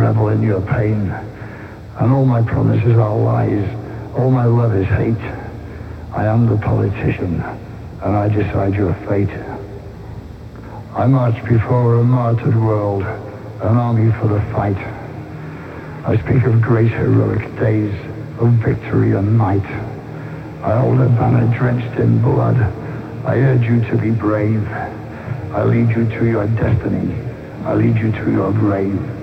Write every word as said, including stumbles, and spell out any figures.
revel in your pain. And all my promises are lies, all my love is hate. I am the politician, and I decide your fate. I march before a martyred world, an army for the fight. I speak of great heroic days, of victory and might. I hold a banner drenched in blood. I urge you to be brave. I lead you to your destiny. I lead you to your grave.